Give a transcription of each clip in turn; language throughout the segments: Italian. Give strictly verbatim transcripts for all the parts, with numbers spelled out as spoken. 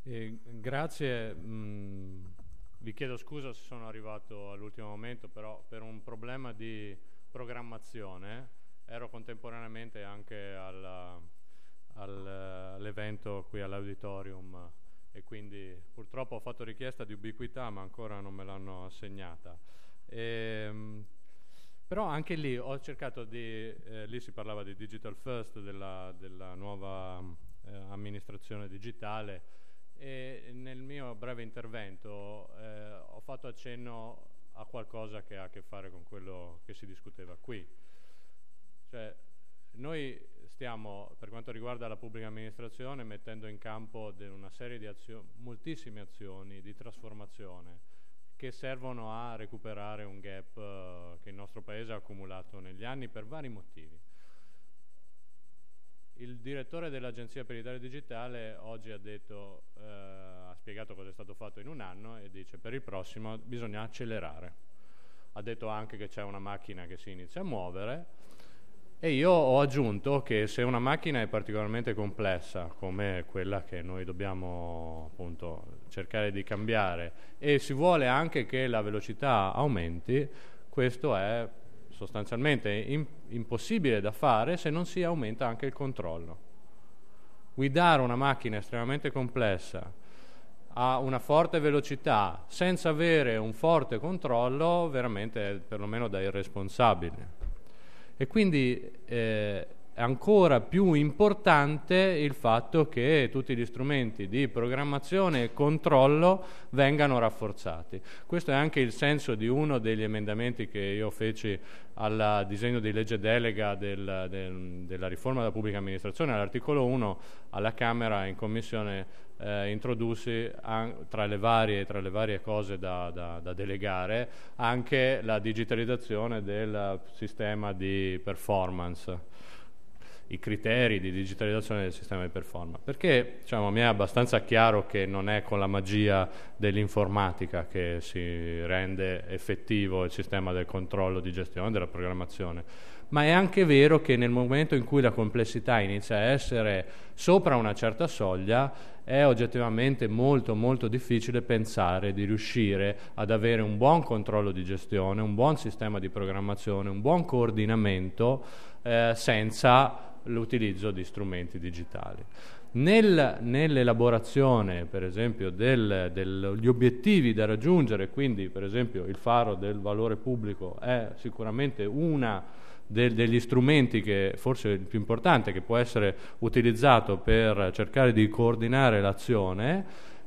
Eh, grazie, mh, vi chiedo scusa se sono arrivato all'ultimo momento, però per un problema di programmazione ero contemporaneamente anche alla, al, all'evento qui all'auditorium e quindi purtroppo ho fatto richiesta di ubiquità ma ancora non me l'hanno assegnata. E, mh, però anche lì ho cercato di, eh, lì si parlava di digital first, della, della nuova eh, amministrazione digitale, e nel mio breve intervento eh, ho fatto accenno a qualcosa che ha a che fare con quello che si discuteva qui. Cioè, noi stiamo, per quanto riguarda la pubblica amministrazione, mettendo in campo una serie di azioni, moltissime azioni di trasformazione che servono a recuperare un gap uh, che il nostro Paese ha accumulato negli anni per vari motivi. Il direttore dell'Agenzia per l'Italia Digitale oggi ha detto, eh, ha spiegato cosa è stato fatto in un anno e dice per il prossimo bisogna accelerare. Ha detto anche che c'è una macchina che si inizia a muovere e io ho aggiunto che se una macchina è particolarmente complessa come quella che noi dobbiamo appunto cercare di cambiare e si vuole anche che la velocità aumenti, questo è sostanzialmente in, impossibile da fare se non si aumenta anche il controllo. Guidare una macchina estremamente complessa a una forte velocità senza avere un forte controllo veramente è perlomeno da irresponsabili. E quindi eh, è ancora più importante il fatto che tutti gli strumenti di programmazione e controllo vengano rafforzati. Questo è anche il senso di uno degli emendamenti che io feci al disegno di legge delega del, del, della riforma della pubblica amministrazione. All'articolo uno alla Camera in commissione eh, introdussi an- tra, le varie, tra le varie cose da, da, da delegare anche la digitalizzazione del sistema di performance, i criteri di digitalizzazione del sistema di performance, perché diciamo, mi è abbastanza chiaro che non è con la magia dell'informatica che si rende effettivo il sistema del controllo di gestione della programmazione, ma è anche vero che nel momento in cui la complessità inizia a essere sopra una certa soglia è oggettivamente molto molto difficile pensare di riuscire ad avere un buon controllo di gestione, un buon sistema di programmazione, un buon coordinamento eh, senza l'utilizzo di strumenti digitali. Nel, nell'elaborazione, per esempio, del, degli obiettivi da raggiungere, quindi per esempio il faro del valore pubblico è sicuramente una del, degli strumenti che forse è il più importante, che può essere utilizzato per cercare di coordinare l'azione.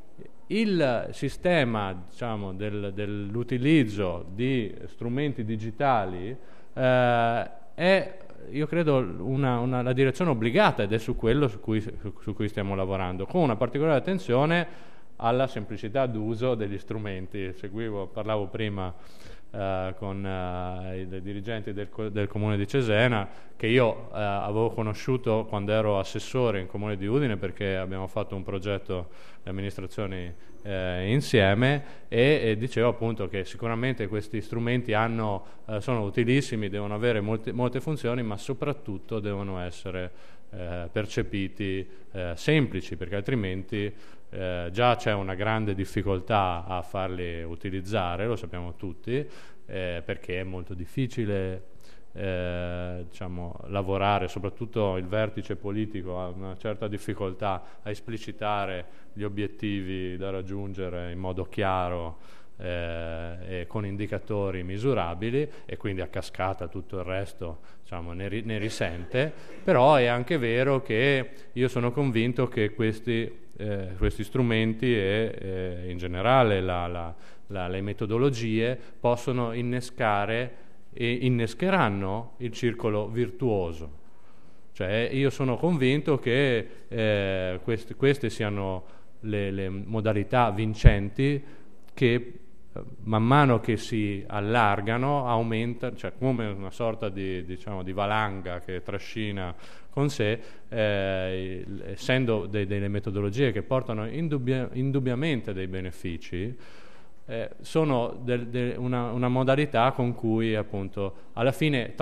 Il sistema, diciamo, del, dell'utilizzo di strumenti digitali eh, è, io credo, una, una, la direzione obbligata ed è su quello su cui, su, su cui stiamo lavorando, con una particolare attenzione alla semplicità d'uso degli strumenti. Seguivo, parlavo prima eh, con eh, i dirigenti del, del Comune di Cesena, che io eh, avevo conosciuto quando ero assessore in Comune di Udine, perché abbiamo fatto un progetto di amministrazioni eh, insieme, e, e dicevo appunto che sicuramente questi strumenti hanno, eh, sono utilissimi, devono avere molte, molte funzioni, ma soprattutto devono essere eh, percepiti eh, semplici, perché altrimenti eh, già c'è una grande difficoltà a farli utilizzare, lo sappiamo tutti, eh, perché è molto difficile Eh, diciamo, lavorare, soprattutto il vertice politico ha una certa difficoltà a esplicitare gli obiettivi da raggiungere in modo chiaro eh, e con indicatori misurabili, e quindi a cascata tutto il resto, diciamo, ne, ri- ne risente. Però è anche vero che io sono convinto che questi, eh, questi strumenti e eh, in generale la, la, la, le metodologie possono innescare e innescheranno il circolo virtuoso. Cioè io sono convinto che eh, queste, queste siano le, le modalità vincenti che eh, man mano che si allargano aumentano, cioè come una sorta di, diciamo, di valanga che trascina con sé, eh, essendo de, delle metodologie che portano indubbia, indubbiamente dei benefici. Eh, sono del, de, una, una modalità con cui appunto alla fine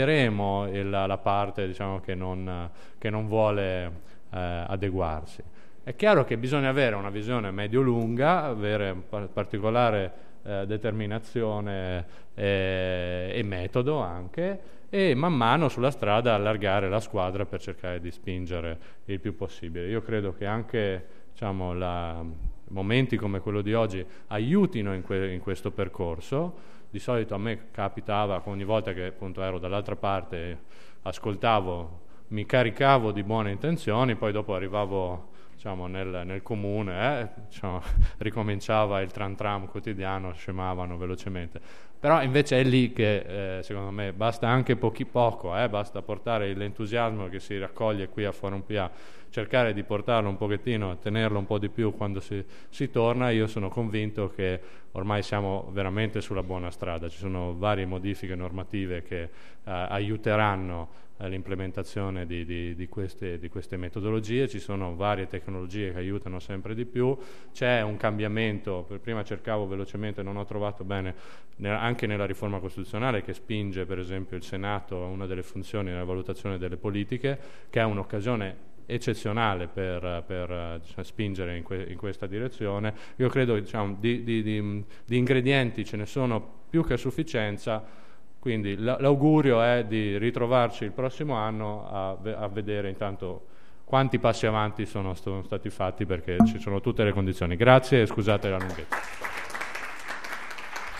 travolgeremo il, la parte, diciamo, che non, che non vuole eh, adeguarsi. È chiaro che bisogna avere una visione medio-lunga, avere particolare eh, determinazione eh, e metodo anche, e man mano sulla strada allargare la squadra per cercare di spingere il più possibile. Io credo che anche, diciamo, la, momenti come quello di oggi aiutino in, que, in questo percorso. Di solito a me capitava, ogni volta che appunto ero dall'altra parte, ascoltavo, mi caricavo di buone intenzioni, poi dopo arrivavo, diciamo, nel, nel comune, eh, diciamo, ricominciava il tram tram quotidiano, scemavano velocemente. Però invece è lì che eh, secondo me basta anche pochi, poco, eh, basta portare l'entusiasmo che si raccoglie qui a Forum P A, cercare di portarlo un pochettino, tenerlo un po' di più quando si, si torna. Io sono convinto che ormai siamo veramente sulla buona strada, ci sono varie modifiche normative che eh, aiuteranno l'implementazione di, di, di, queste, di queste metodologie, ci sono varie tecnologie che aiutano sempre di più, c'è un cambiamento, prima cercavo velocemente, non ho trovato bene, anche nella riforma costituzionale che spinge per esempio il Senato a una delle funzioni nella valutazione delle politiche, che è un'occasione eccezionale per, per cioè, spingere in, que, in questa direzione. Io credo, diciamo, di, di, di, di ingredienti ce ne sono più che a sufficienza. Quindi l'augurio è di ritrovarci il prossimo anno a, a vedere intanto quanti passi avanti sono, sono stati fatti, perché ci sono tutte le condizioni. Grazie e scusate la lunghezza.